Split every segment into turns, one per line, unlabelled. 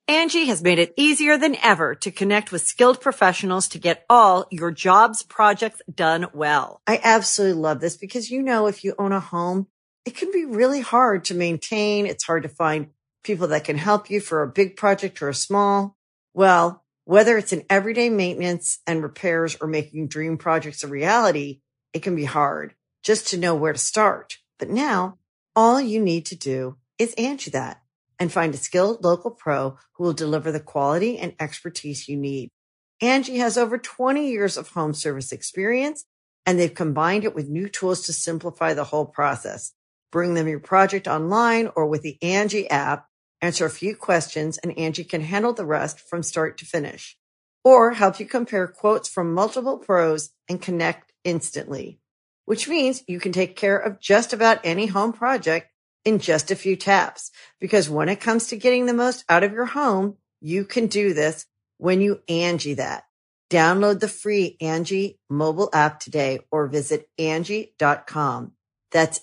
Angie has made it easier than ever to connect with skilled professionals to get all your jobs projects done well. I absolutely love this because, if you own a home, it can be really hard to maintain. It's hard to find people that can help you for a big project or a small. Well, whether it's in everyday maintenance and repairs or making dream projects a reality, it can be hard just to know where to start. But now all you need to do is Angie that and find a skilled local pro who will deliver the quality and expertise you need. Angie has over 20 years of home service experience, and they've combined it with new tools to simplify the whole process. Bring them your project online or with the Angie app, answer a few questions, and Angie can handle the rest from start to finish. Or help you compare quotes from multiple pros and connect instantly, which means you can take care of just about any home project in just a few taps. Because when it comes to getting the most out of your home, you can do this when you Angie that. Download the free Angie mobile app today or visit Angie.com. That's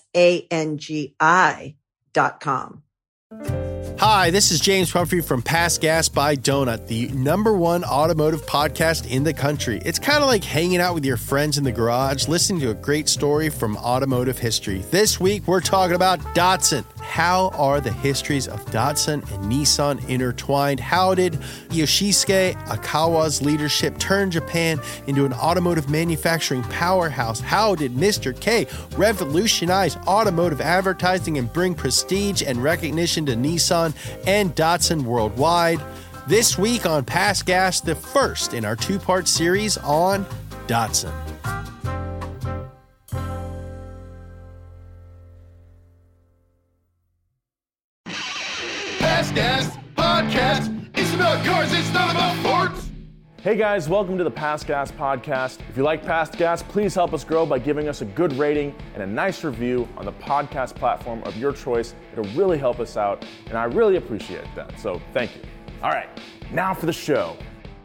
ANGI.com.
Hi, this is James Pumphrey from Past Gas by Donut, the #1 automotive podcast in the country. It's kind of like hanging out with your friends in the garage, listening to a great story from automotive history. This week, we're talking about Datsun. How are the histories of Datsun and Nissan intertwined? How did Yoshisuke Akawa's leadership turn Japan into an automotive manufacturing powerhouse? How did Mr. K revolutionize automotive advertising and bring prestige and recognition to Nissan and Datsun worldwide? This week on Past Gas, the first in our two-part series on Datsun.
Past Gas Podcast. It's about cars, it's not about sports.
Hey guys, welcome to the Past Gas Podcast. If you like Past Gas, please help us grow by giving us a good rating and a nice review on the podcast platform of your choice. It'll really help us out, and I really appreciate that, so thank you. All right, now for the show.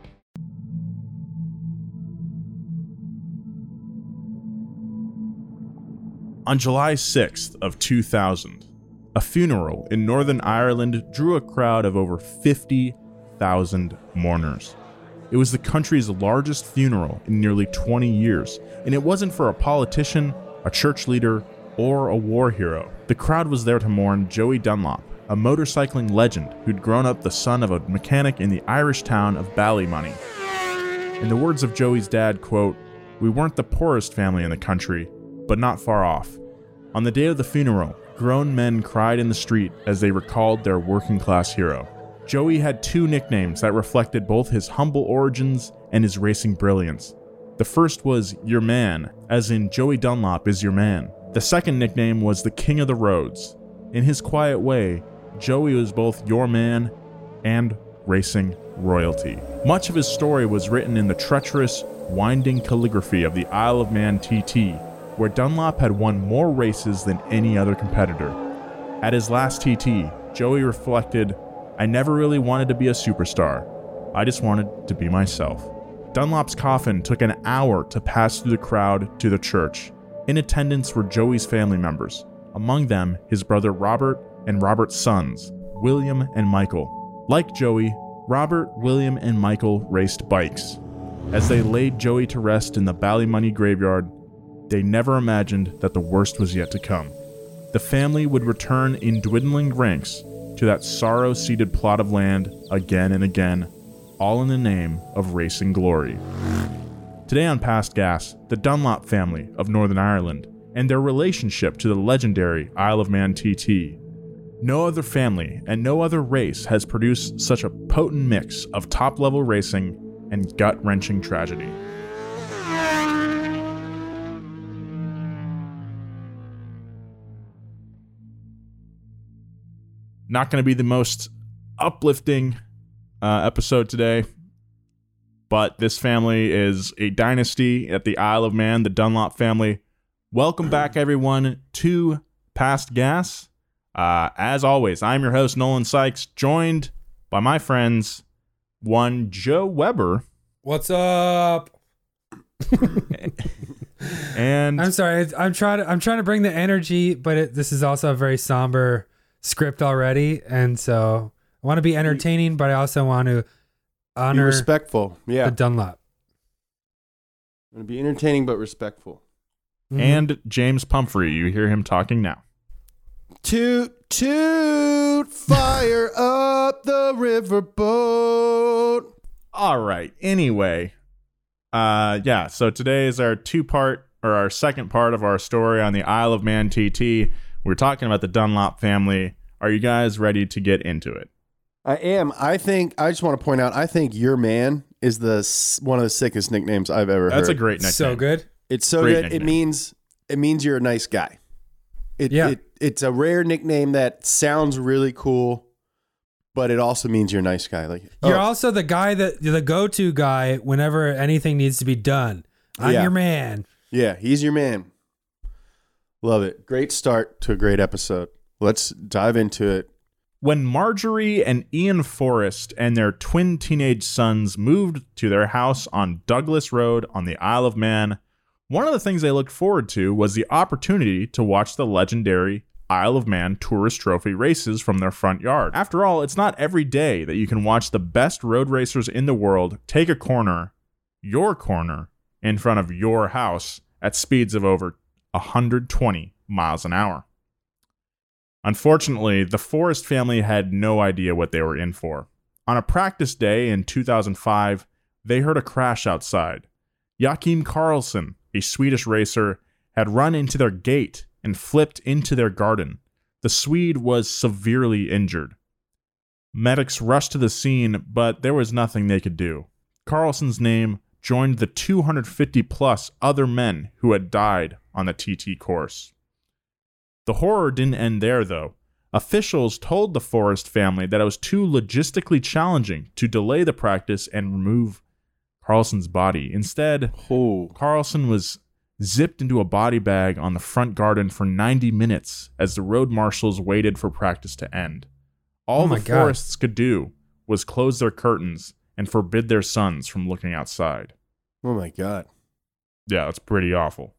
On July 6th of 2000, a funeral in Northern Ireland drew a crowd of over 50,000 mourners. It was the country's largest funeral in nearly 20 years, and it wasn't for a politician, a church leader, or a war hero. The crowd was there to mourn Joey Dunlop, a motorcycling legend who'd grown up the son of a mechanic in the Irish town of Ballymoney. In the words of Joey's dad, quote, "We weren't the poorest family in the country, but not far off." On the day of the funeral, grown men cried in the street as they recalled their working-class hero. Joey had two nicknames that reflected both his humble origins and his racing brilliance. The first was Your Man, as in Joey Dunlop is your man. The second nickname was the King of the Roads. In his quiet way, Joey was both your man and racing royalty. Much of his story was written in the treacherous, winding calligraphy of the Isle of Man TT, where Dunlop had won more races than any other competitor. At his last TT, Joey reflected, "I never really wanted to be a superstar. I just wanted to be myself." Dunlop's coffin took an hour to pass through the crowd to the church. In attendance were Joey's family members, among them his brother Robert and Robert's sons, William and Michael. Like Joey, Robert, William, and Michael raced bikes. As they laid Joey to rest in the Ballymoney graveyard, they never imagined that the worst was yet to come. The family would return in dwindling ranks to that sorrow-seeded plot of land again and again, all in the name of racing glory. Today on Past Gas, the Dunlop family of Northern Ireland and their relationship to the legendary Isle of Man TT. No other family and no other race has produced such a potent mix of top-level racing and gut-wrenching tragedy. Not going to be the most uplifting episode today, but this family is a dynasty at the Isle of Man, the Dunlop family. Welcome back, everyone, to Past Gas. As always, I'm your host, Nolan Sykes, joined by my friends, one Joe Weber.
What's up?
And
I'm sorry, I'm trying to bring the energy, but this is also a very somber script already, and so I want to be entertaining, but I also want to
Be
honor
respectful. Yeah.
the Dunlop.
I'm going to be entertaining but respectful.
And James Pumphrey, you hear him talking now.
Toot, toot, fire up the riverboat.
All right. Anyway, so today is our our second part of our story on the Isle of Man TT. We're talking about the Dunlop family. Are you guys ready to get into it?
I am. I just want to point out, I think your man is one of the sickest nicknames I've ever heard.
That's a great nickname.
So good.
It's so
Great
good.
nickname.
It means you're a nice guy.
Yeah.
It's a rare nickname that sounds really cool, but it also means you're a nice guy. Like
You're also the guy the go-to guy whenever anything needs to be done. I'm
Yeah.
your man.
Yeah, he's your man. Love it. Great start to a great episode. Let's dive into it.
When Marjorie and Ian Forrest and their twin teenage sons moved to their house on Douglas Road on the Isle of Man, one of the things they looked forward to was the opportunity to watch the legendary Isle of Man Tourist Trophy races from their front yard. After all, it's not every day that you can watch the best road racers in the world take a corner, your corner, in front of your house at speeds of over 120 miles an hour. Unfortunately, the Forrest family had no idea what they were in for. On a practice day in 2005, they heard a crash outside. Joachim Karlsson, a Swedish racer, had run into their gate and flipped into their garden. The Swede was severely injured. Medics rushed to the scene, but there was nothing they could do. Karlsson's name joined the 250-plus other men who had died on the TT course. The horror didn't end there, though. Officials told the Forrest family that it was too logistically challenging to delay the practice and remove Karlsson's body. Instead, Karlsson was zipped into a body bag on the front garden for 90 minutes as the road marshals waited for practice to end. All the Forrests could do was close their curtains and forbid their sons from looking outside.
Oh my God.
Yeah, that's pretty awful.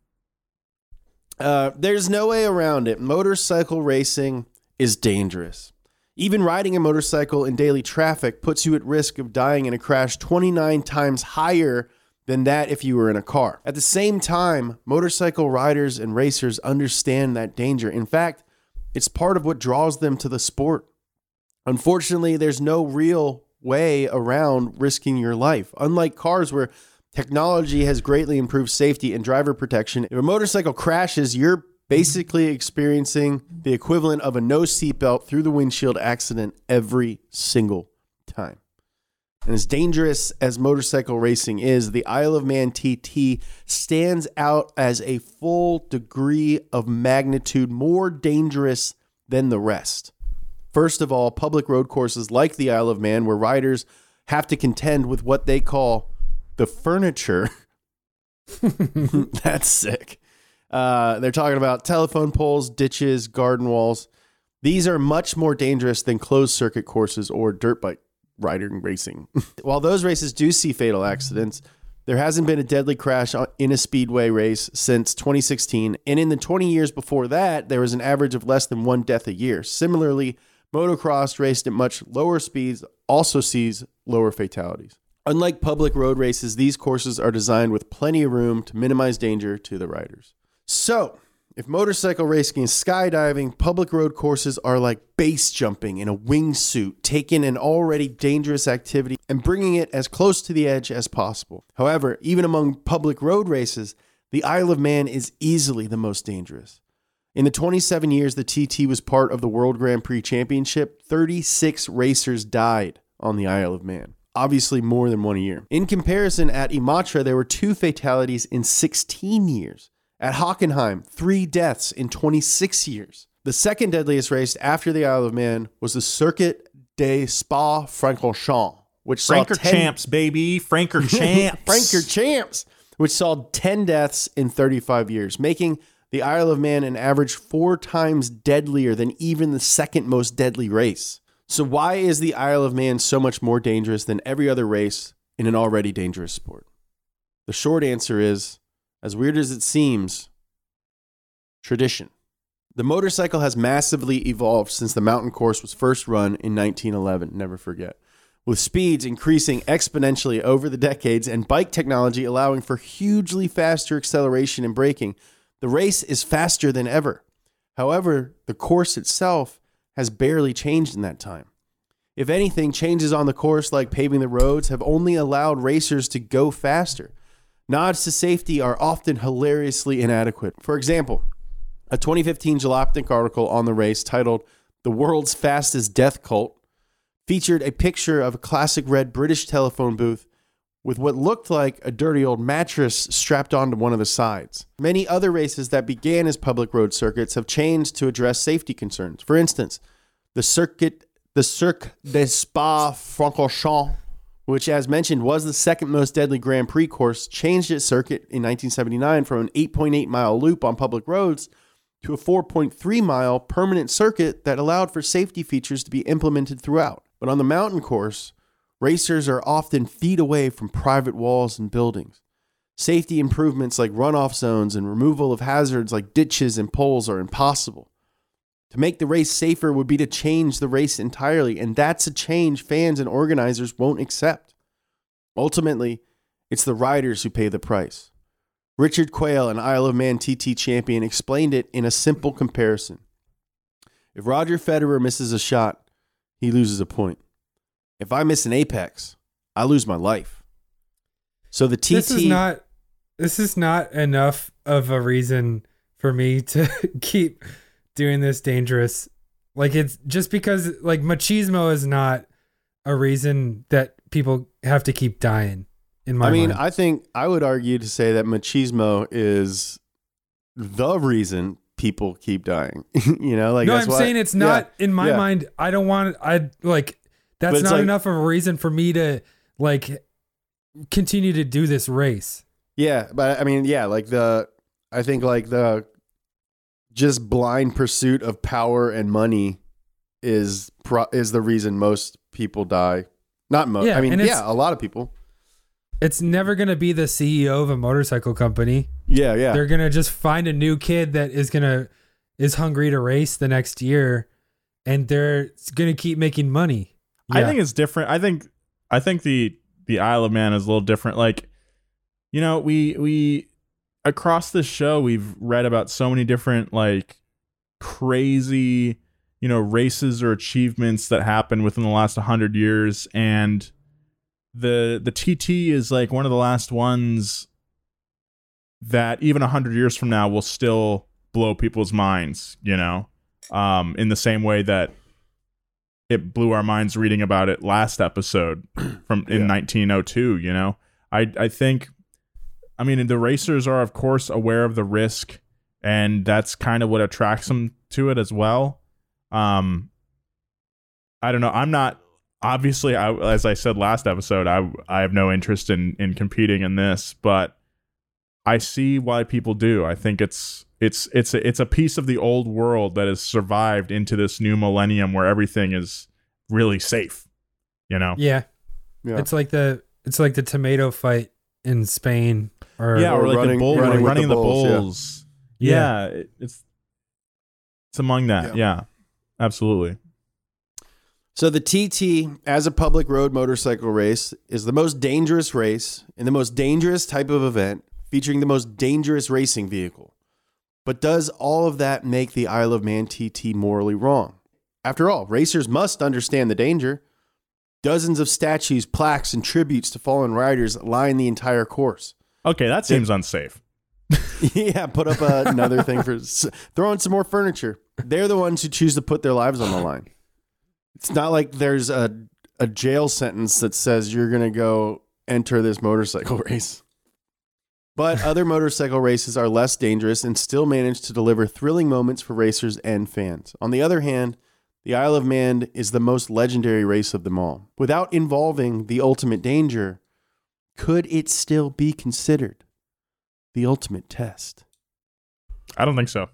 There's no way around it. Motorcycle racing is dangerous. Even riding a motorcycle in daily traffic puts you at risk of dying in a crash 29 times higher than that if you were in a car. At the same time, motorcycle riders and racers understand that danger. In fact, it's part of what draws them to the sport. Unfortunately, there's no real way around risking your life. Unlike cars where technology has greatly improved safety and driver protection, if a motorcycle crashes, you're basically experiencing the equivalent of a no seatbelt through the windshield accident every single time. And as dangerous as motorcycle racing is, the Isle of Man TT stands out as a full degree of magnitude more dangerous than the rest. First of all, public road courses like the Isle of Man, where riders have to contend with what they call the furniture. That's sick. They're talking about telephone poles, ditches, garden walls. These are much more dangerous than closed circuit courses or dirt bike riding racing. While those races do see fatal accidents, there hasn't been a deadly crash in a speedway race since 2016. And in the 20 years before that, there was an average of less than one death a year. Similarly, motocross raced at much lower speeds also sees lower fatalities. Unlike public road races, these courses are designed with plenty of room to minimize danger to the riders. So, if motorcycle racing and skydiving, public road courses are like base jumping in a wingsuit, taking an already dangerous activity and bringing it as close to the edge as possible. However, even among public road races, the Isle of Man is easily the most dangerous. In the 27 years the TT was part of the World Grand Prix Championship, 36 racers died on the Isle of Man. Obviously more than one a year. In comparison, at Imatra, there were 2 fatalities in 16 years. At Hockenheim, 3 deaths in 26 years. The second deadliest race after the Isle of Man was the Circuit des Spa-Francorchamps, which saw
Champs, baby.
Francorchamps, which saw 10 deaths in 35 years, making the Isle of Man an average 4 times deadlier than even the second most deadly race. So why is the Isle of Man so much more dangerous than every other race in an already dangerous sport? The short answer is, as weird as it seems, tradition. The motorcycle has massively evolved since the mountain course was first run in 1911, never forget, with speeds increasing exponentially over the decades and bike technology allowing for hugely faster acceleration and braking. The race is faster than ever. However, the course itself has barely changed in that time. If anything, changes on the course like paving the roads have only allowed racers to go faster. Nods to safety are often hilariously inadequate. For example, a 2015 Jalopnik article on the race titled "The World's Fastest Death Cult" featured a picture of a classic red British telephone booth with what looked like a dirty old mattress strapped onto one of the sides. Many other races that began as public road circuits have changed to address safety concerns. For instance, the Cirque de Spa-Francorchamps, which, as mentioned, was the second most deadly Grand Prix course, changed its circuit in 1979 from an 8.8-mile loop on public roads to a 4.3-mile permanent circuit that allowed for safety features to be implemented throughout. But on the mountain course, racers are often feet away from private walls and buildings. Safety improvements like runoff zones and removal of hazards like ditches and poles are impossible. To make the race safer would be to change the race entirely, and that's a change fans and organizers won't accept. Ultimately, it's the riders who pay the price. Richard Quayle, an Isle of Man TT champion, explained it in a simple comparison. If Roger Federer misses a shot, he loses a point. If I miss an apex, I lose my life. So the TT...
This is not enough of a reason for me to keep doing this dangerous. Like, it's just because, like, machismo is not a reason that people have to keep dying, in my mind.
I think I would argue to say that machismo is the reason people keep dying. You know, like,
no,
that's
I'm saying it's not in my mind. I don't want that's not enough of a reason for me to like continue to do this race.
Yeah, but I mean, yeah, like I think the just blind pursuit of power and money is the reason most people die. Not most.
Yeah,
I mean, a lot of people.
It's never going to be the CEO of a motorcycle company.
Yeah.
They're going to just find a new kid that is hungry to race the next year, and they're going to keep making money. Yeah.
I think it's different. I think the Isle of Man is a little different. Like, you know, we across this show, we've read about so many different like crazy, you know, races or achievements that happened within the last 100 years. And the TT is like one of the last ones that even 100 years from now will still blow people's minds, you know, in the same way that it blew our minds reading about it last episode in 1902, you know. I think, I mean, the racers are, of course, aware of the risk, and that's kind of what attracts them to it as well. I don't know. I'm not, obviously, as I said last episode, I have no interest in competing in this, but I see why people do. I think it's a piece of the old world that has survived into this new millennium where everything is really safe, you know?
Yeah. It's like the tomato fight in Spain, or
like running the bulls.
Yeah.
It's among that. Yeah, absolutely.
So the TT, as a public road motorcycle race, is the most dangerous race in the most dangerous type of event, featuring the most dangerous racing vehicle. But does all of that make the Isle of Man TT morally wrong? After all, racers must understand the danger. Dozens of statues, plaques, and tributes to fallen riders line the entire course.
Okay, that seems unsafe.
Yeah, put up another thing for throw in some more furniture. They're the ones who choose to put their lives on the line. It's not like there's a jail sentence that says you're going to go enter this motorcycle race. But other motorcycle races are less dangerous and still manage to deliver thrilling moments for racers and fans. On the other hand, the Isle of Man is the most legendary race of them all. Without involving the ultimate danger, could it still be considered the ultimate test?
I don't think so.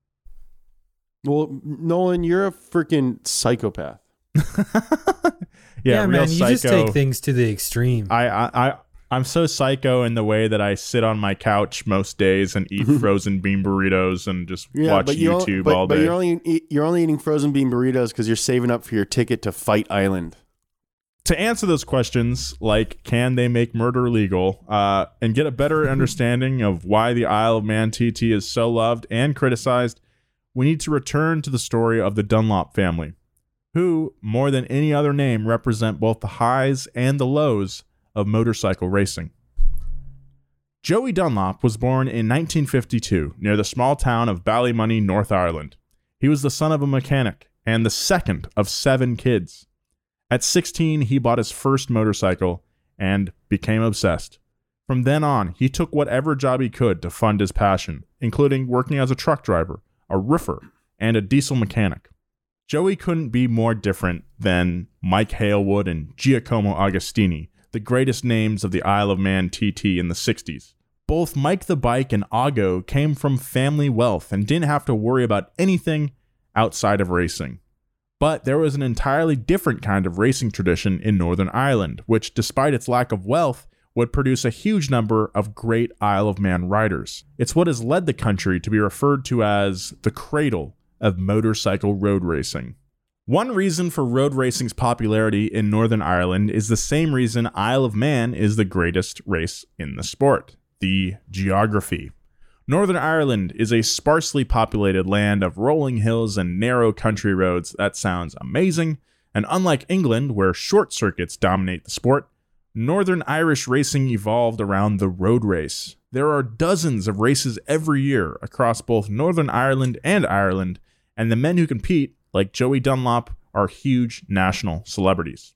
Well, Nolan, you're a freaking psychopath.
yeah, man, you just take things to the extreme.
I I'm so psycho in the way that I sit on my couch most days and eat frozen bean burritos and just watch YouTube all day.
But you're only eating frozen bean burritos because you're saving up for your ticket to Fight Island.
To answer those questions, like can they make murder legal, and get a better understanding of why the Isle of Man TT is so loved and criticized, we need to return to the story of the Dunlop family, who, more than any other name, represent both the highs and the lows of motorcycle racing. Joey Dunlop was born in 1952 near the small town of Ballymoney, North Ireland. He was the son of a mechanic and the second of 7 kids. At 16, he bought his first motorcycle and became obsessed. From then on, he took whatever job he could to fund his passion, including working as a truck driver, a roofer, and a diesel mechanic. Joey couldn't be more different than Mike Halewood and Giacomo Agostini, the greatest names of the Isle of Man TT in the 60s. Both Mike the Bike and Ago came from family wealth and didn't have to worry about anything outside of racing. But there was an entirely different kind of racing tradition in Northern Ireland, which, despite its lack of wealth, would produce a huge number of great Isle of Man riders. It's what has led the country to be referred to as the cradle of motorcycle road racing. One reason for road racing's popularity in Northern Ireland is the same reason Isle of Man is the greatest race in the sport: the geography. Northern Ireland is a sparsely populated land of rolling hills and narrow country roads. That sounds amazing, and unlike England, where short circuits dominate the sport, Northern Irish racing evolved around the road race. There are dozens of races every year across both Northern Ireland, and the men who compete, like Joey Dunlop, are huge national celebrities.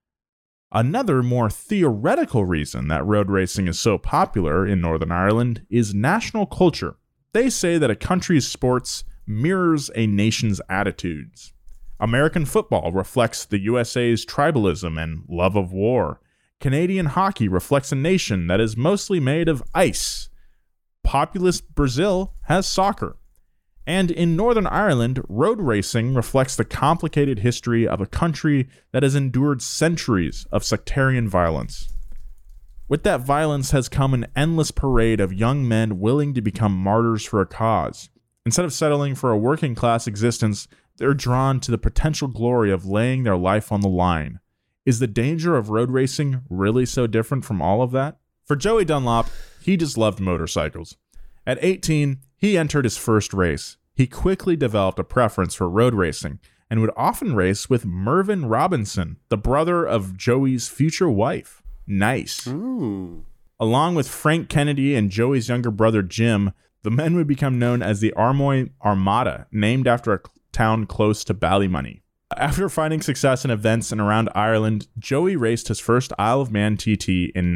Another more theoretical reason that road racing is so popular in Northern Ireland is national culture. They say that a country's sports mirrors a nation's attitudes. American football reflects the USA's tribalism and love of war. Canadian hockey reflects a nation that is mostly made of ice. Populous Brazil has soccer. And in Northern Ireland, road racing reflects the complicated history of a country that has endured centuries of sectarian violence. With that violence has come an endless parade of young men willing to become martyrs for a cause. Instead of settling for a working class existence, they're drawn to the potential glory of laying their life on the line. Is the danger of road racing really so different from all of that? For Joey Dunlop, he just loved motorcycles. At 18, he entered his first race. He quickly developed a preference for road racing and would often race with Mervyn Robinson, the brother of Joey's future wife. Nice.
Ooh.
Along with Frank Kennedy and Joey's younger brother Jim, the men would become known as the Armoy Armada, named after a town close to Ballymoney. After finding success in events in around Ireland, Joey raced his first Isle of Man TT in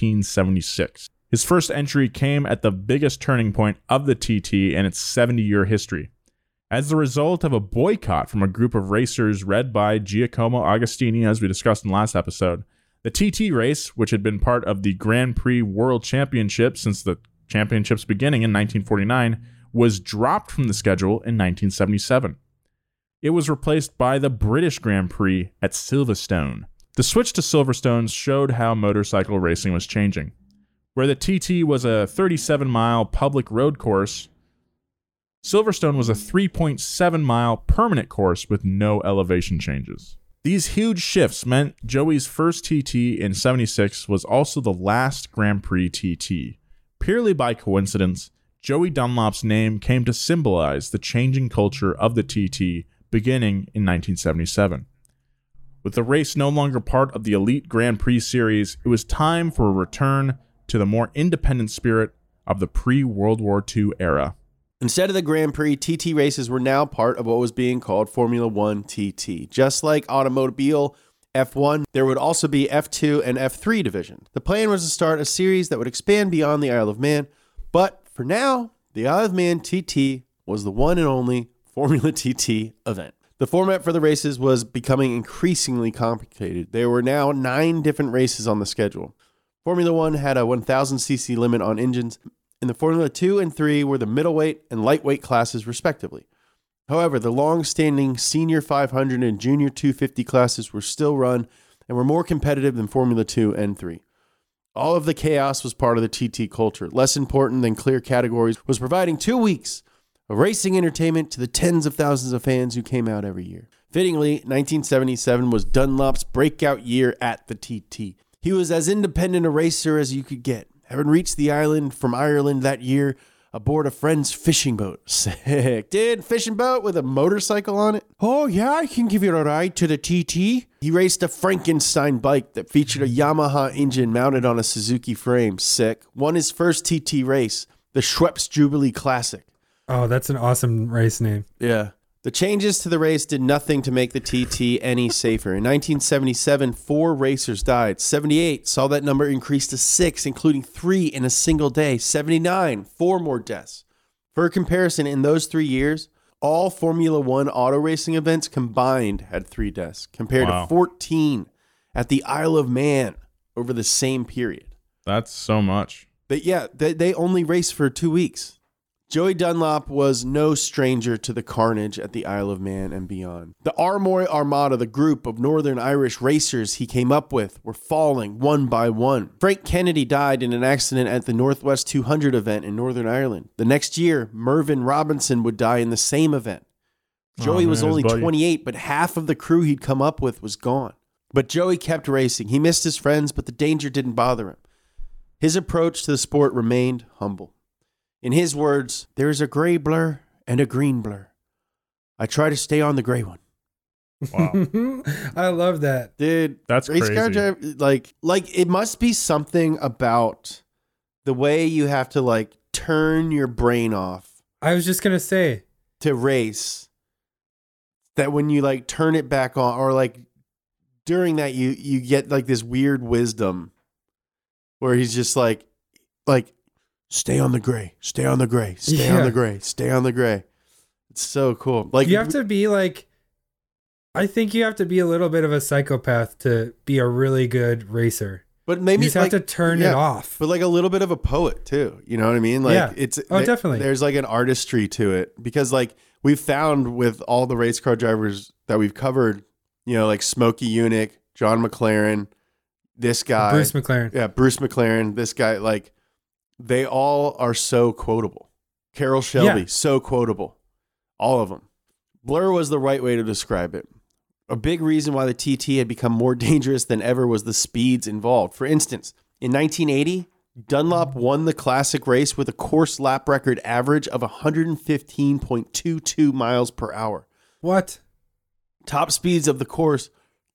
1976. His first entry came at the biggest turning point of the TT in its 70-year history. As the result of a boycott from a group of racers led by Giacomo Agostini, as we discussed in the last episode, the TT race, which had been part of the Grand Prix World Championship since the championship's beginning in 1949, was dropped from the schedule in 1977. It was replaced by the British Grand Prix at Silverstone. The switch to Silverstone showed how motorcycle racing was changing. Where the TT was a 37-mile public road course, Silverstone was a 3.7-mile permanent course with no elevation changes. These huge shifts meant Joey's first TT in 76 was also the last Grand Prix TT. Purely by coincidence, Joey Dunlop's name came to symbolize the changing culture of the TT beginning in 1977. With the race no longer part of the Elite Grand Prix series, it was time for a return to the more independent spirit of the pre-World War II era.
Instead of the Grand Prix, TT races were now part of what was being called Formula One TT. Just like Automobile F1, there would also be F2 and F3 divisions. The plan was to start a series that would expand beyond the Isle of Man, but for now, the Isle of Man TT was the one and only Formula TT event. The format for the races was becoming increasingly complicated. There were now 9 different races on the schedule. Formula 1 had a 1,000cc limit on engines, and the Formula 2 and 3 were the middleweight and lightweight classes, respectively. However, the long-standing Senior 500 and Junior 250 classes were still run and were more competitive than Formula 2 and 3. All of the chaos was part of the TT culture. Less important than clear categories was providing 2 weeks of racing entertainment to the tens of thousands of fans who came out every year. Fittingly, 1977 was Dunlop's breakout year at the TT. He was as independent a racer as you could get, having reached the island from Ireland that year aboard a friend's fishing boat. Sick. Dude, fishing boat with a motorcycle on it? Oh, yeah, I can give you a ride to the TT. He raced a Frankenstein bike that featured a Yamaha engine mounted on a Suzuki frame. Sick. Won his first TT race, the Schweppes Jubilee Classic.
Oh, that's an awesome race name.
Yeah. The changes to the race did nothing to make the TT any safer. In 1977, 4 racers died. 78 saw that number increase to 6, including 3 in a single day. 79, 4 more deaths. For comparison, in those 3 years, all Formula One auto racing events combined had 3 deaths, compared to 14 at the Isle of Man over the same period.
That's so much.
But yeah, they only raced for 2 weeks. Joey Dunlop was no stranger to the carnage at the Isle of Man and beyond. The Armoy Armada, the group of Northern Irish racers he came up with, were falling one by one. Frank Kennedy died in an accident at the Northwest 200 event in Northern Ireland. The next year, Mervyn Robinson would die in the same event. Joey was only 28, but half of the crew he'd come up with was gone. But Joey kept racing. He missed his friends, but the danger didn't bother him. His approach to the sport remained humble. In his words, there is a gray blur and a green blur. I try to stay on the gray one.
Wow.
I love that.
Dude,
that's
race
crazy.
car driver, like it must be something about the way you have to like turn your brain off
I was just going to say.
to race, that when you like turn it back on, or like during that you get like this weird wisdom where he's just like stay on the gray, stay on the gray, stay on the gray, stay on the gray. It's so cool. Like
You have to be like, I think you have to be a little bit of a psychopath to be a really good racer.
but maybe
You just have to turn it off.
But like a little bit of a poet too. You know what I mean? Like
Yeah.
it's
Definitely.
There's like an artistry to it, because like we've found with all the race car drivers that we've covered, you know, like Smokey Yunick, John McLaren, this guy,
Bruce McLaren.
Yeah, Bruce McLaren, this guy, like they all are so quotable. Carroll Shelby, so quotable. All of them. Blur was the right way to describe it. A big reason why the TT had become more dangerous than ever was the speeds involved. For instance, in 1980, Dunlop won the classic race with a course lap record average of 115.22 miles per hour.
What?
Top speeds on the course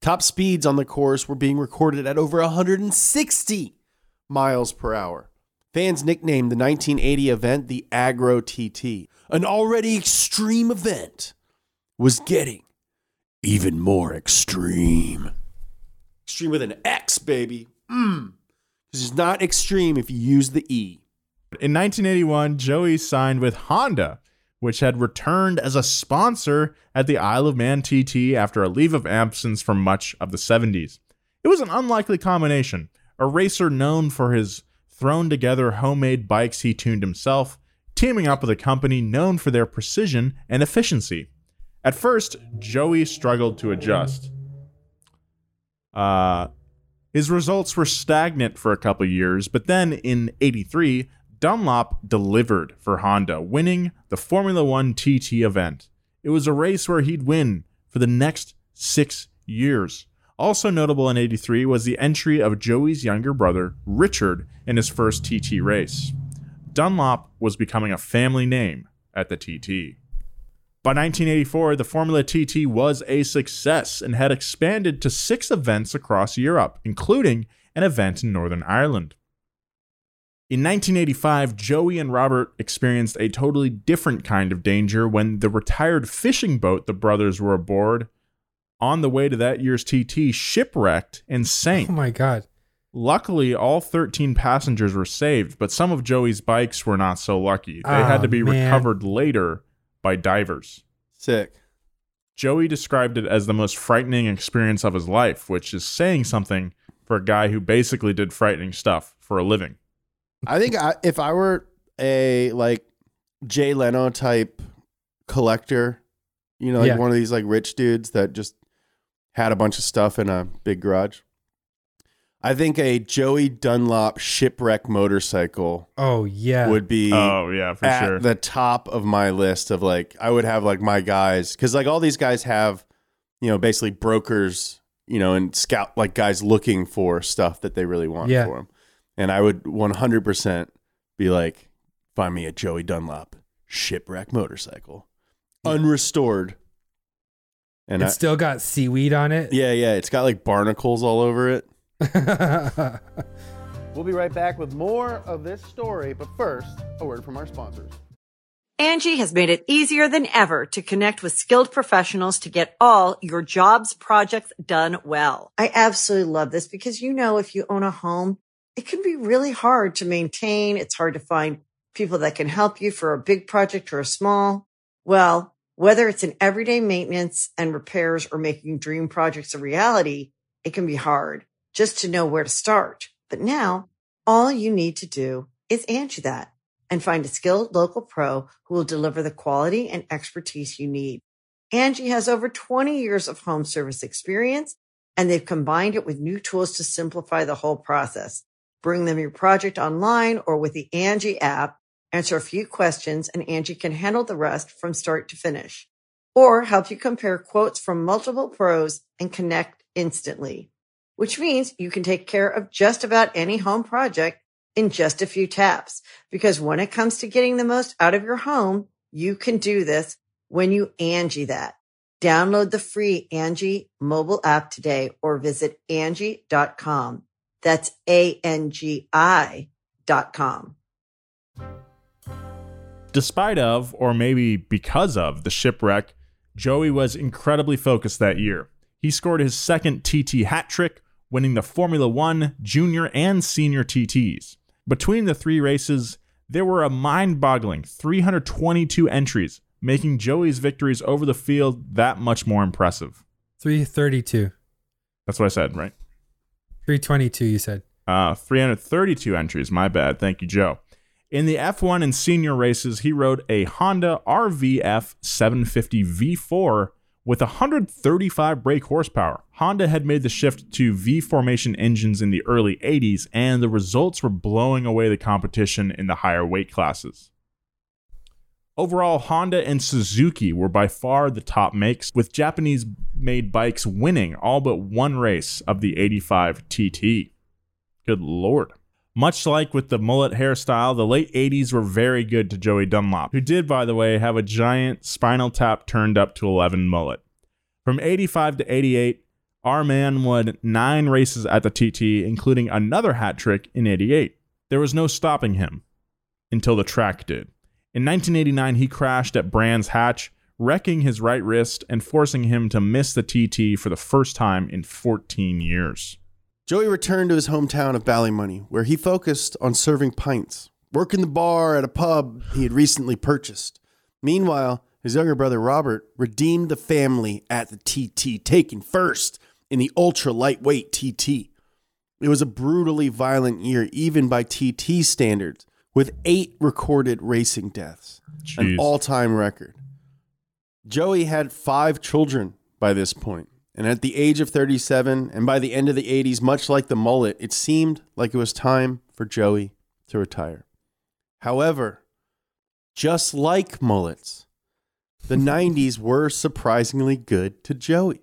were being recorded at over 160 miles per hour. Fans nicknamed the 1980 event the Agro TT. An already extreme event was getting even more extreme. Extreme with an X, baby. This is not extreme if you use the E.
In 1981, Joey signed with Honda, which had returned as a sponsor at the Isle of Man TT after a leave of absence for much of the 70s. It was an unlikely combination. A racer known for his thrown-together homemade bikes he tuned himself, teaming up with a company known for their precision and efficiency. At first, Joey struggled to adjust. His results were stagnant for a couple years, but then in '83, Dunlop delivered for Honda, winning the Formula One TT event. It was a race where he'd win for the next 6 years. Also notable in '83 was the entry of Joey's younger brother, Richard, in his first TT race. Dunlop was becoming a family name at the TT. By 1984, the Formula TT was a success and had expanded to 6 events across Europe, including an event in Northern Ireland. In 1985, Joey and Robert experienced a totally different kind of danger when the retired fishing boat the brothers were aboard on the way to that year's TT shipwrecked and sank.
Oh my God.
Luckily, all 13 passengers were saved, but some of Joey's bikes were not so lucky. They had to be recovered later by divers.
Sick.
Joey described it as the most frightening experience of his life, which is saying something for a guy who basically did frightening stuff for a living.
I think if I were a like Jay Leno type collector, you know, like one of these like rich dudes that just had a bunch of stuff in a big garage, I think a Joey Dunlop shipwreck motorcycle
Oh yeah.
would be
for
at
sure.
the top of my list of like, I would have like my guys, because like all these guys have, basically brokers, and scout, like guys looking for stuff that they really want for them. And I would 100% be like, find me a Joey Dunlop shipwreck motorcycle, unrestored. And
It's still got seaweed on it.
Yeah. It's got like barnacles all over it.
We'll be right back with more of this story, but first, a word from our sponsors.
Angie has made it easier than ever to connect with skilled professionals to get all your jobs projects done well. I absolutely love this because, if you own a home, it can be really hard to maintain. It's hard to find people that can help you for a big project or a small. Well, whether it's in everyday maintenance and repairs or making dream projects a reality, it can be hard just to know where to start. But now all you need to do is Angie that and find a skilled local pro who will deliver the quality and expertise you need. Angie has over 20 years of home service experience, and they've combined it with new tools to simplify the whole process. Bring them your project online or with the Angie app, answer a few questions, and Angie can handle the rest from start to finish. Or help you compare quotes from multiple pros and connect instantly, which means you can take care of just about any home project in just a few taps. Because when it comes to getting the most out of your home, you can do this when you Angie that. Download the free Angie mobile app today or visit Angie.com. That's ANGI.com.
Despite of, or maybe because of, the shipwreck, Joey was incredibly focused that year. He scored his second TT hat trick, winning the Formula One, Junior, and Senior TTs. Between the three races, there were a mind-boggling 322 entries, making Joey's victories over the field that much more impressive.
332.
That's what I said, right?
322, you said.
332 entries, my bad. Thank you, Joe. In the F1 and senior races, he rode a Honda RVF 750 V4 with 135 brake horsepower. Honda had made the shift to V-formation engines in the early 80s, and the results were blowing away the competition in the higher weight classes. Overall, Honda and Suzuki were by far the top makes, with Japanese-made bikes winning all but one race of the 85 TT. Good lord. Much like with the mullet hairstyle, the late 80s were very good to Joey Dunlop, who did, by the way, have a giant spinal tap turned up to 11 mullet. From 85 to 88, our man won 9 races at the TT, including another hat trick in 88. There was no stopping him until the track did. In 1989, he crashed at Brands Hatch, wrecking his right wrist and forcing him to miss the TT for the first time in 14 years.
Joey returned to his hometown of Ballymoney, where he focused on serving pints, working the bar at a pub he had recently purchased. Meanwhile, his younger brother Robert redeemed the family at the TT, taking first in the ultra-lightweight TT. It was a brutally violent year, even by TT standards, with 8 recorded racing deaths, an all-time record. Joey had 5 children by this point. And at the age of 37, and by the end of the 80s, much like the mullet, it seemed like it was time for Joey to retire. However, just like mullets, the 90s were surprisingly good to Joey.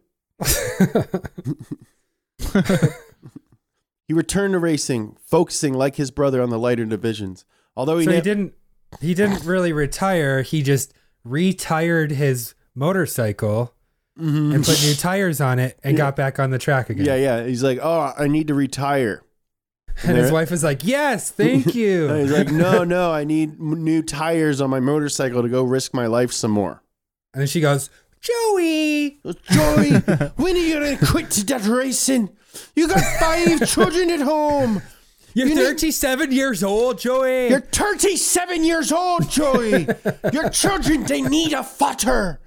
He returned to racing, focusing like his brother on the lighter divisions. Although he
didn't really retire, he just retired his motorcycle. Mm-hmm. And put new tires on it and got back on the track again.
Yeah. He's like, oh, I need to retire.
And his wife is like, yes, thank you.
He's like, no, I need new tires on my motorcycle to go risk my life some more.
And then she goes, Joey,
when are you going to quit that racing? You got 5 children at home.
You're 37 years old, Joey.
You're 37 years old, Joey. Your children, they need a fodder.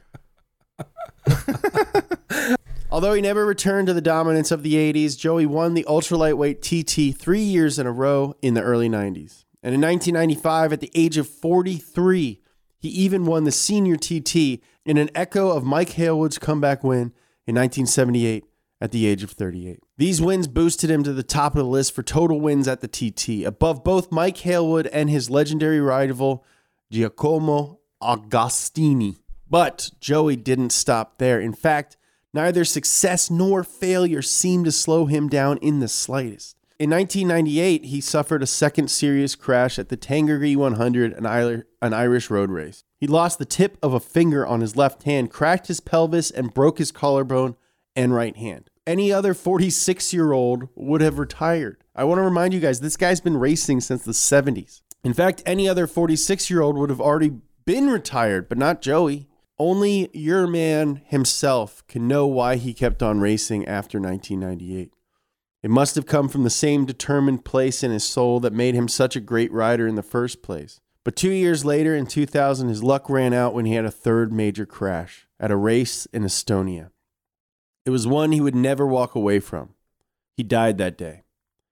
Although he never returned to the dominance of the 80s, Joey won the ultra-lightweight TT 3 years in a row in the early 90s. And in 1995, at the age of 43, he even won the senior TT in an echo of Mike Halewood's comeback win in 1978 at the age of 38. These wins boosted him to the top of the list for total wins at the TT, above both Mike Halewood and his legendary rival Giacomo Agostini. But Joey didn't stop there. In fact, neither success nor failure seemed to slow him down in the slightest. In 1998, he suffered a second serious crash at the Tangergy 100, an Irish road race. He lost the tip of a finger on his left hand, cracked his pelvis, and broke his collarbone and right hand. Any other 46-year-old would have retired. I want to remind you guys, this guy's been racing since the 70s. In fact, any other 46-year-old would have already been retired, but not Joey. Only your man himself can know why he kept on racing after 1998. It must have come from the same determined place in his soul that made him such a great rider in the first place. But 2 years later, in 2000, his luck ran out when he had a third major crash at a race in Estonia. It was one he would never walk away from. He died that day.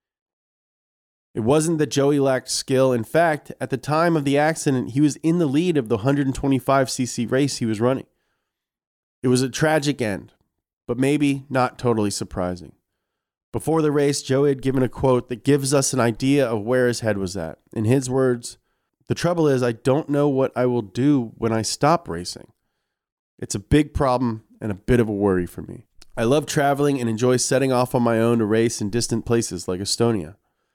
It wasn't that Joey lacked skill. In fact, at the time of the accident, he was in the lead of the 125cc race he was running. It was a tragic end, but maybe not totally surprising. Before the race, Joey had given a quote that gives us an idea of where his head was at. In his words, "The trouble is, I don't know what I will do when I stop racing. It's a big problem and a bit of a worry for me. I love traveling and enjoy setting off on my own to race in distant places like Estonia."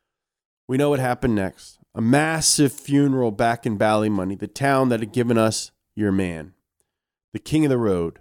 We know what happened next. A massive funeral back in Ballymoney, the town that had given us your man, the king of the road.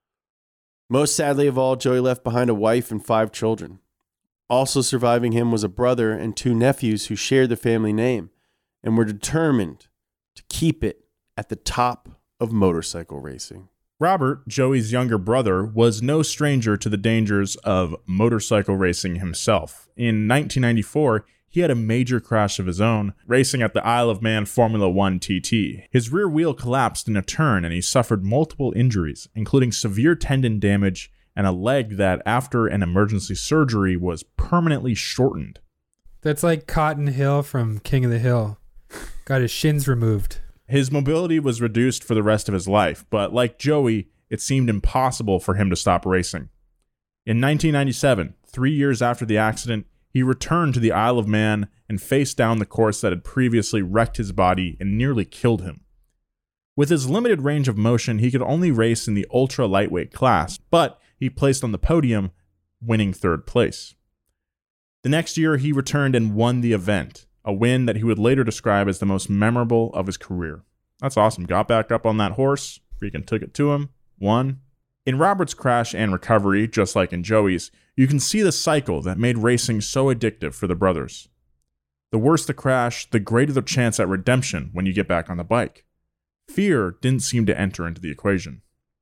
Most sadly of all, Joey left behind a wife and 5 children. Also surviving him was a brother and 2 nephews who shared the family name and were determined to keep it at the top of motorcycle racing.
Robert, Joey's younger brother, was no stranger to the dangers of motorcycle racing himself. In 1994, he had a major crash of his own, racing at the Isle of Man Formula One TT. His rear wheel collapsed in a turn and he suffered multiple injuries, including severe tendon damage and a leg that, after an emergency surgery, was permanently shortened.
That's like Cotton Hill from King of the Hill. Got his shins removed.
His mobility was reduced for the rest of his life, but like Joey, it seemed impossible for him to stop racing. In 1997, 3 years after the accident, he returned to the Isle of Man and faced down the course that had previously wrecked his body and nearly killed him. With his limited range of motion, he could only race in the ultra-lightweight class, but he placed on the podium, winning 3rd place. The next year, he returned and won the event, a win that he would later describe as the most memorable of his career. That's awesome. Got back up on that horse, freaking took it to him, won. In Robert's crash and recovery, just like in Joey's, you can see the cycle that made racing so addictive for the brothers. The worse the crash, the greater the chance at redemption when you get back on the bike. Fear didn't seem to enter into the equation.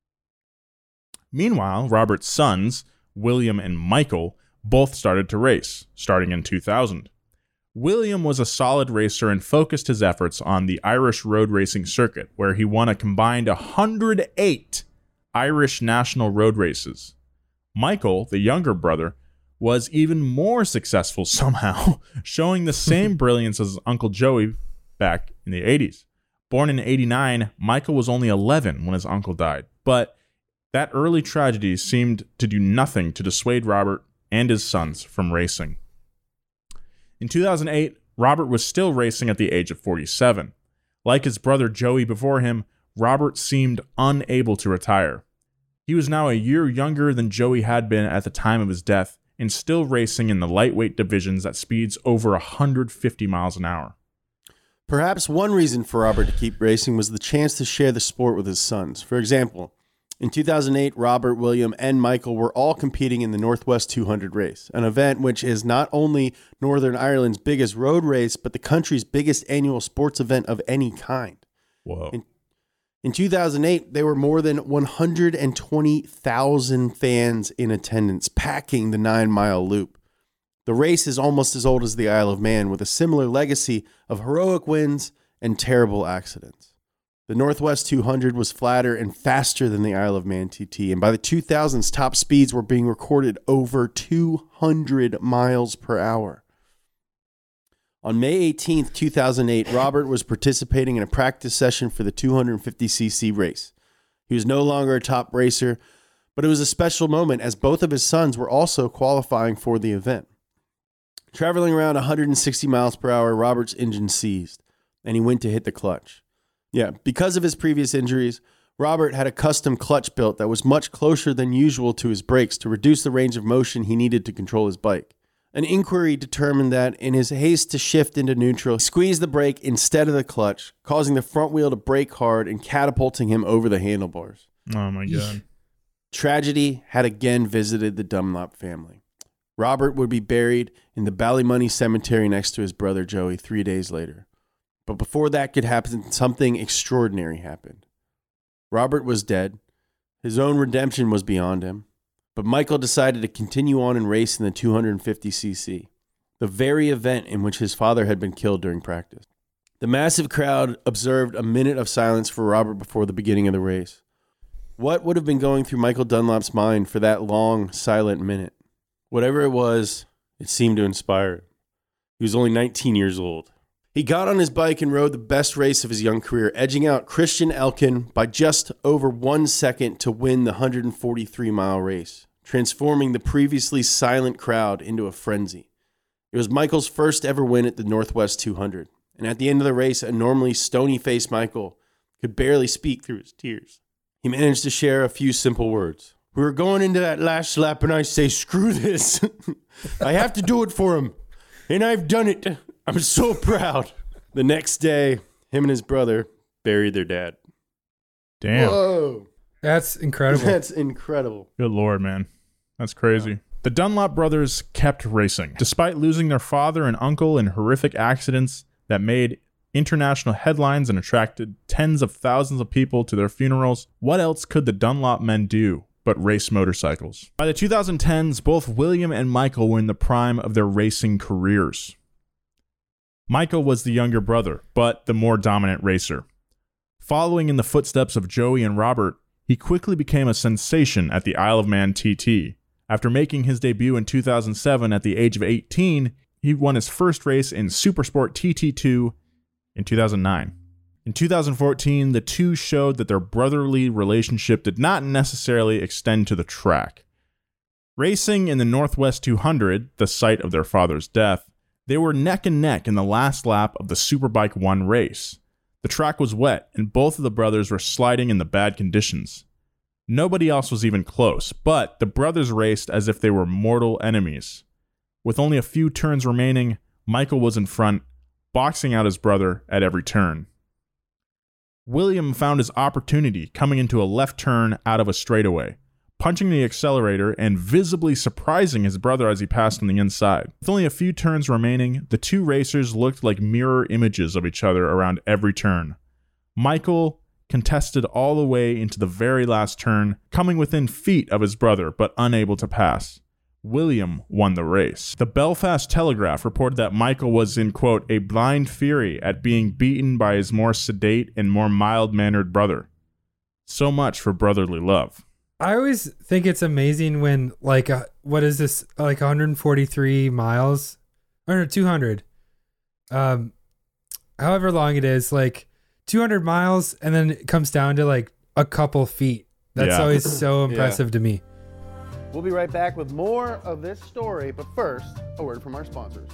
Meanwhile, Robert's sons, William and Michael, both started to race, starting in 2000. William was a solid racer and focused his efforts on the Irish road racing circuit, where he won a combined 108 Irish national road races. Michael, the younger brother, was even more successful somehow, showing the same brilliance as Uncle Joey back in the 80s. Born in 89, Michael was only 11 when his uncle died, but that early tragedy seemed to do nothing to dissuade Robert and his sons from racing. In 2008, Robert was still racing at the age of 47. Like his brother Joey before him, Robert seemed unable to retire. He was now a year younger than Joey had been at the time of his death and still racing in the lightweight divisions at speeds over 150 miles an hour.
Perhaps one reason for Robert to keep racing was the chance to share the sport with his sons. For example, in 2008, Robert, William, and Michael were all competing in the Northwest 200 race, an event which is not only Northern Ireland's biggest road race, but the country's biggest annual sports event of any kind.
Whoa.
In 2008, there were more than 120,000 fans in attendance, packing the 9-mile loop. The race is almost as old as the Isle of Man, with a similar legacy of heroic wins and terrible accidents. The Northwest 200 was flatter and faster than the Isle of Man TT, and by the 2000s, top speeds were being recorded over 200 miles per hour. On May 18th, 2008, Robert was participating in a practice session for the 250cc race. He was no longer a top racer, But it was a special moment as both of his sons were also qualifying for the event. Traveling around 160 miles per hour, Robert's engine seized, and he went to hit the clutch. Yeah, because of his previous injuries, Robert had a custom clutch built that was much closer than usual to his brakes to reduce the range of motion he needed to control his bike. An inquiry determined that in his haste to shift into neutral, he squeezed the brake instead of the clutch, causing the front wheel to brake hard and catapulting him over the handlebars.
Oh my God.
Tragedy had again visited the Dunlop family. Robert would be buried in the Ballymoney Cemetery next to his brother Joey 3 days later. But before that could happen, something extraordinary happened. Robert was dead. His own redemption was beyond him. But Michael decided to continue on and race in the 250cc, the very event in which his father had been killed during practice. The massive crowd observed a minute of silence for Robert before the beginning of the race. What would have been going through Michael Dunlop's mind for that long, silent minute? Whatever it was, it seemed to inspire him. He was only 19 years old. He got on his bike and rode the best race of his young career, edging out Christian Elkin by just over 1 second to win the 143-mile race, transforming the previously silent crowd into a frenzy. It was Michael's first ever win at the Northwest 200, and at the end of the race, a normally stony-faced Michael could barely speak through his tears. He managed to share a few simple words. We were going into that last lap, and I say, screw this. I have to do it for him, and I've done it. I'm so proud. The next day, him and his brother buried their dad.
Damn.
Whoa.
That's incredible.
That's incredible.
Good Lord, man. That's crazy. Yeah. The Dunlop brothers kept racing. Despite losing their father and uncle in horrific accidents that made international headlines and attracted tens of thousands of people to their funerals, what else could the Dunlop men do but race motorcycles? By the 2010s, both William and Michael were in the prime of their racing careers. Michael was the younger brother, but the more dominant racer. Following in the footsteps of Joey and Robert, he quickly became a sensation at the Isle of Man TT. After making his debut in 2007 at the age of 18, he won his first race in Supersport TT2 in 2009. In 2014, the two showed that their brotherly relationship did not necessarily extend to the track. Racing in the Northwest 200, the site of their father's death, they were neck and neck in the last lap of the Superbike 1 race. The track was wet, and both of the brothers were sliding in the bad conditions. Nobody else was even close, but the brothers raced as if they were mortal enemies. With only a few turns remaining, Michael was in front, boxing out his brother at every turn. William found his opportunity coming into a left turn out of a straightaway, punching the accelerator and visibly surprising his brother as he passed on the inside. With only a few turns remaining, the two racers looked like mirror images of each other around every turn. Michael contested all the way into the very last turn, coming within feet of his brother, but unable to pass. William won the race. The Belfast Telegraph reported that Michael was in, quote, a blind fury at being beaten by his more sedate and more mild-mannered brother. So much for brotherly love.
I always think it's amazing when, like, what is this, like 143 miles? Or no, 200. However long it is, like 200 miles, and then it comes down to like a couple feet. That's always so impressive to me.
We'll be right back with more of this story, but first, a word from our sponsors.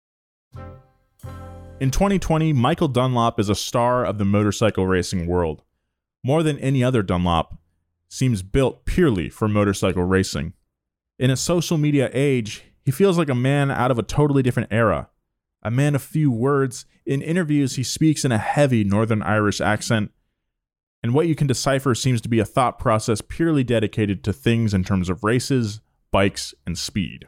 In 2020, Michael Dunlop is a star of the motorcycle racing world. More than any other Dunlop, seems built purely for motorcycle racing. In a social media age, he feels like a man out of a totally different era. A man of few words. In interviews, he speaks in a heavy Northern Irish accent, and what you can decipher seems to be a thought process purely dedicated to things in terms of races, bikes, and speed.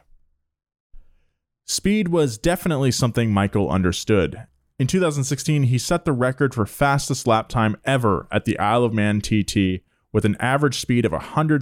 Speed was definitely something Michael understood. In 2016, he set the record for fastest lap time ever at the Isle of Man TT with an average speed of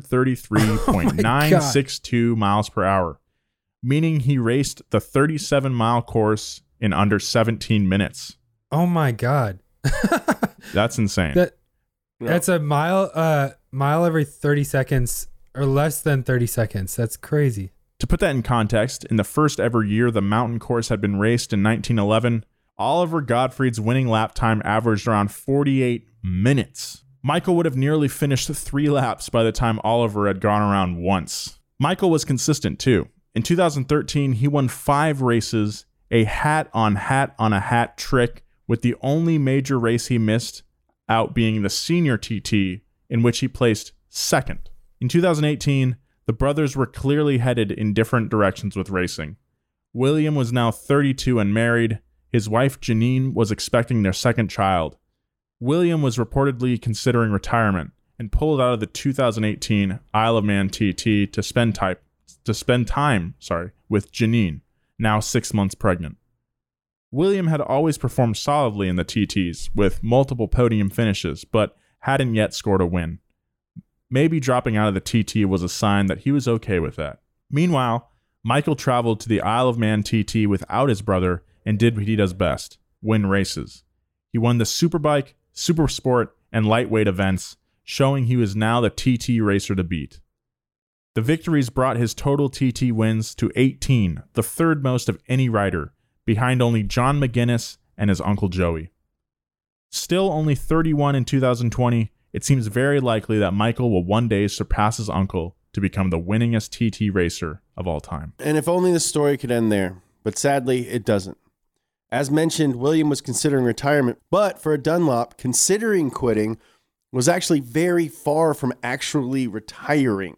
133.962 miles per hour, meaning he raced the 37-mile course in under 17 minutes.
Oh my God.
That's insane.
That's a mile every 30 seconds or less than 30 seconds. That's crazy.
To put that in context, in the first ever year the mountain course had been raced in 1911, Oliver Gottfried's winning lap time averaged around 48 minutes. Michael would have nearly finished 3 laps by the time Oliver had gone around once. Michael was consistent too. In 2013, he won 5 races, a hat on a hat trick, with the only major race he missed out being the senior TT, in which he placed second. In 2018, the brothers were clearly headed in different directions with racing. William was now 32 and married. His wife Janine was expecting their second child. William was reportedly considering retirement and pulled out of the 2018 Isle of Man TT to spend time with Janine, now 6 months pregnant. William had always performed solidly in the TTs with multiple podium finishes, but hadn't yet scored a win. Maybe dropping out of the TT was a sign that he was okay with that. Meanwhile, Michael traveled to the Isle of Man TT without his brother and did what he does best, win races. He won the Superbike, Supersport, and lightweight events, showing he was now the TT racer to beat. The victories brought his total TT wins to 18, the third most of any rider, behind only John McGuinness and his uncle Joey. Still only 31 in 2020, it seems very likely that Michael will one day surpass his uncle to become the winningest TT racer of all time.
And if only the story could end there, but sadly it doesn't. As mentioned, William was considering retirement, but for a Dunlop, considering quitting was actually very far from actually retiring.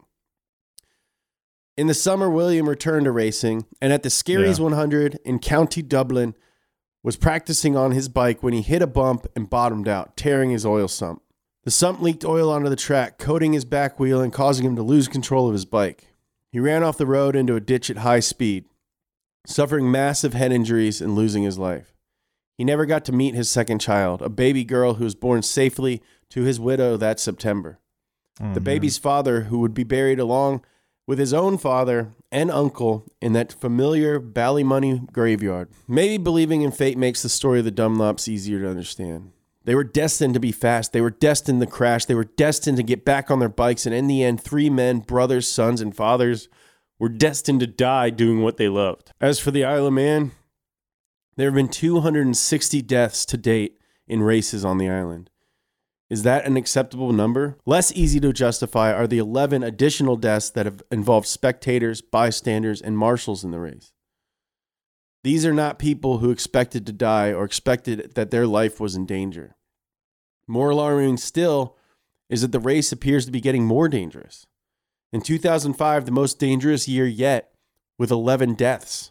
In the summer, William returned to racing, and at the Skerries 100 in County Dublin, was practicing on his bike when he hit a bump and bottomed out, tearing his oil sump. The sump leaked oil onto the track, coating his back wheel and causing him to lose control of his bike. He ran off the road into a ditch at high speed, suffering massive head injuries and losing his life. He never got to meet his second child, a baby girl who was born safely to his widow that September. The baby's father, who would be buried along with his own father and uncle in that familiar Ballymoney graveyard. Maybe believing in fate makes the story of the Dunlops easier to understand. They were destined to be fast. They were destined to crash. They were destined to get back on their bikes. And in the end, 3 men, brothers, sons, and fathers, were destined to die doing what they loved. As for the Isle of Man, there have been 260 deaths to date in races on the island. Is that an acceptable number? Less easy to justify are the 11 additional deaths that have involved spectators, bystanders, and marshals in the race. These are not people who expected to die or expected that their life was in danger. More alarming still is that the race appears to be getting more dangerous. In 2005, the most dangerous year yet, with 11 deaths.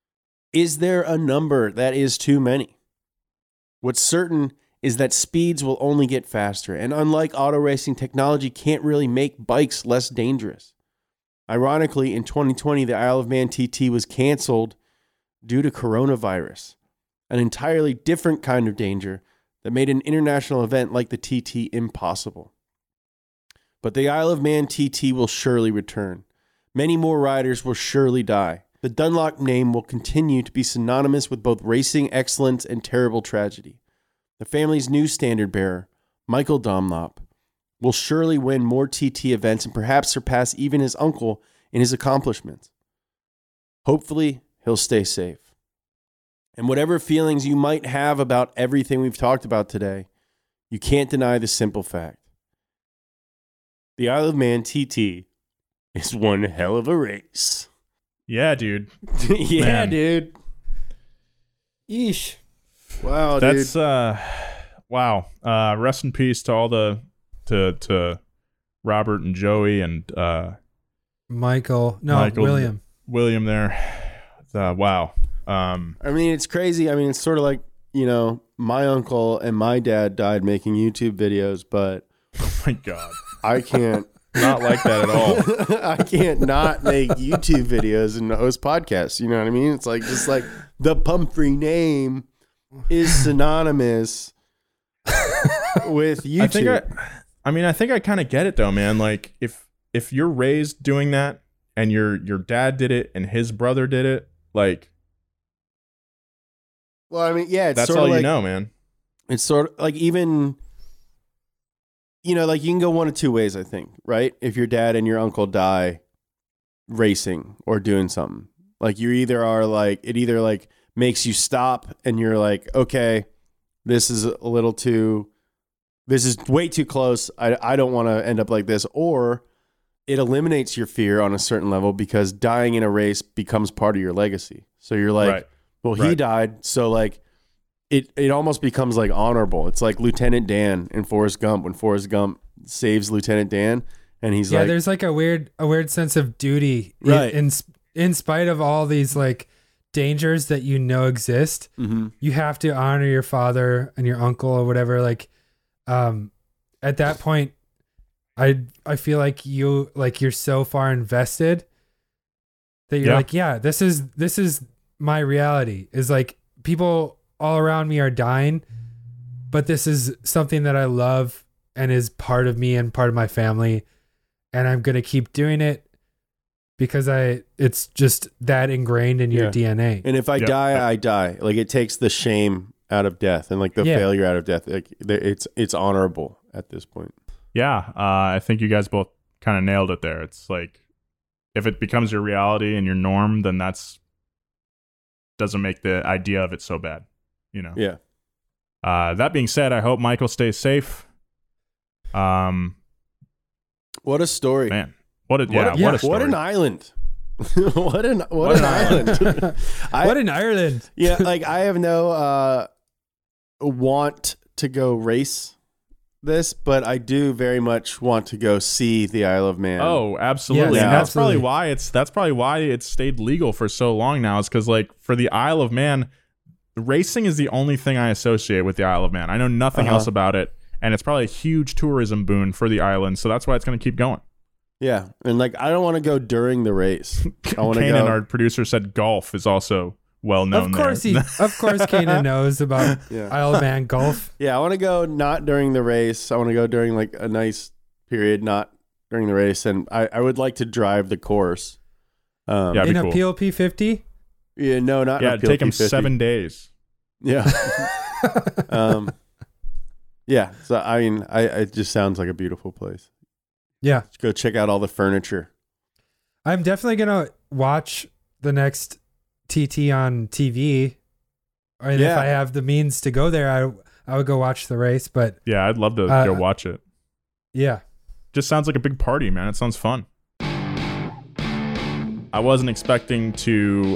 Is there a number that is too many? What's certain is that speeds will only get faster, and unlike auto racing, technology can't really make bikes less dangerous. Ironically, in 2020, the Isle of Man TT was canceled due to coronavirus, an entirely different kind of danger that made an international event like the TT impossible. But the Isle of Man TT will surely return. Many more riders will surely die. The Dunlop name will continue to be synonymous with both racing excellence and terrible tragedy. The family's new standard bearer, Michael Dunlop, will surely win more TT events and perhaps surpass even his uncle in his accomplishments. Hopefully, he'll stay safe. And whatever feelings you might have about everything we've talked about today, you can't deny the simple fact. The Isle of Man TT is one hell of a race.
Yeah, dude.
Yeah,
Man.
dude.
Yeesh.
Wow, dude.
That's wow. Rest in peace to all the to Robert and Joey and
William.
William there. Wow.
I mean, it's crazy. I mean, it's sort of like, you know, my uncle and my dad died making YouTube videos, but
Oh my God.
I can't.
Not like that at all.
I can't not make YouTube videos and host podcasts. You know what I mean? It's like, just like the Pumphrey name is synonymous with YouTube.
I think I kind of get it though, man. Like if you're raised doing that and your dad did it and his brother did it, like,
Well, I mean, yeah, it's
that's
sort
all
of like,
you know, man.
It's sort of like, even, you know, like you can go one of two ways, I think, right? If your dad and your uncle die racing or doing something, like you either are like, it either like makes you stop and you're like, okay, this is a little too this is way too close. I don't want to end up like this. Or it eliminates your fear on a certain level because dying in a race becomes part of your legacy. So you're like,
Right.
well, he died. So like it almost becomes like honorable. It's like Lieutenant Dan in Forrest Gump when Forrest Gump saves Lieutenant Dan. And he's like,
there's like a weird sense of duty
Right.
in spite of all these like dangers that you know exist.
mm-hmm.
You have to honor your father and your uncle or whatever. Like, at that point, I feel like you're so far invested that you're like, yeah, this is my reality. Is like people all around me are dying, but this is something that I love and is part of me and part of my family. And I'm going to keep doing it because it's just that ingrained in your DNA.
And if I die, I die. Like it takes the shame out of death and like the failure out of death. Like it's honorable at this point.
Yeah, I think you guys both kind of nailed it there. It's like if it becomes your reality and your norm, then doesn't make the idea of it so bad, you know.
Yeah.
That being said, I hope Michael stays safe.
What a story,
Man, what a story.
What an island. what an island.
What an Ireland.
Yeah, like I have no want to go race this, but I do very much want to go see the Isle of Man.
Oh, absolutely.
Yes,
and that's
absolutely.
probably why it's stayed legal for so long now. Is because like for the Isle of Man, racing is the only thing I associate with the Isle of Man. I know nothing else about it, and it's probably a huge tourism boon for the island. So that's why it's going to keep going.
Yeah, and like I don't want to go during the race. I want to
Kanan,
go.
our producer, said golf is also well known.
Of course Kanan knows about Isle of Man golf.
Yeah, I want to go not during the race. I want to go during like a nice period, not during the race, and I would like to drive the course.
Yeah,
In
be
a
cool.
PLP 50?
Yeah, no, not.
Yeah,
in a
it'd take him
PLP 50.
7 days.
Yeah. Yeah. So I mean, it just sounds like a beautiful place.
Yeah.
Let's go check out all the furniture.
I'm definitely going to watch the next TT on TV. And if I have the means to go there, I would go watch the race. But
Yeah, I'd love to go watch it.
yeah.
Just sounds like a big party, man. It sounds fun. I wasn't expecting to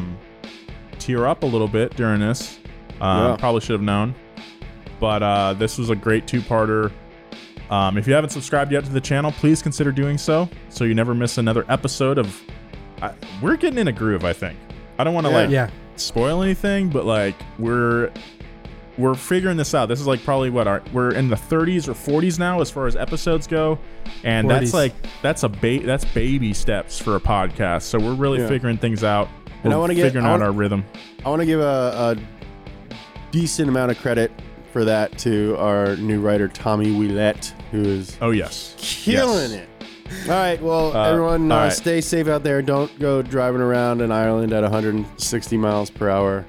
tear up a little bit during this. Probably should have known. But this was a great two-parter. If you haven't subscribed yet to the channel, please consider doing so you never miss another episode of... we're getting in a groove, I think. I don't want to spoil anything, but like we're figuring this out. This is like probably we're in the 30s or 40s now as far as episodes go, and
40s.
that's baby steps for a podcast. So we're really figuring things out.
And
We're figuring out our rhythm.
I want to give a decent amount of credit for that to our new writer Tommy Willette, who is killing it. All right, well, everyone, stay safe out there. Don't go driving around in Ireland at 160 miles per hour.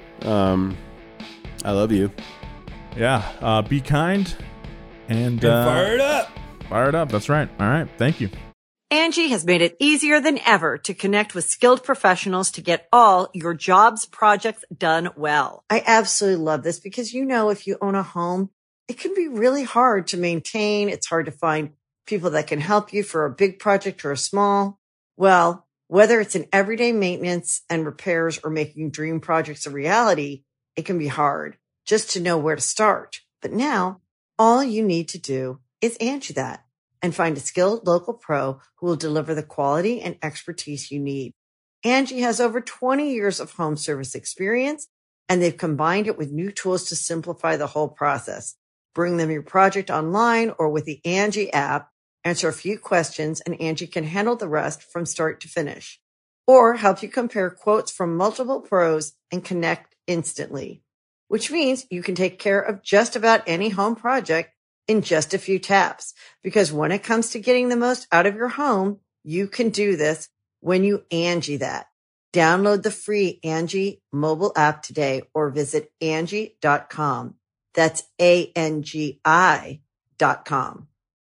I love you.
Yeah, be kind and
fire it up.
Fire it up. That's right. All right. Thank you.
Angie has made it easier than ever to connect with skilled professionals to get all your jobs projects done well. I absolutely love this because, you know, if you own a home, it can be really hard to maintain. It's hard to find people that can help you for a big project or a small. Well, whether it's in everyday maintenance and repairs or making dream projects a reality, it can be hard just to know where to start. But now all you need to do is Angie that and find a skilled local pro who will deliver the quality and expertise you need. Angie has over 20 years of home service experience, and they've combined it with new tools to simplify the whole process. Bring them your project online or with the Angie app, answer a few questions, and Angie can handle the rest from start to finish. Or help you compare quotes from multiple pros and connect instantly, which means you can take care of just about any home project in just a few taps. Because when it comes to getting the most out of your home, you can do this when you Angie that. Download the free Angie mobile app today or visit Angie.com. That's ANGI.com.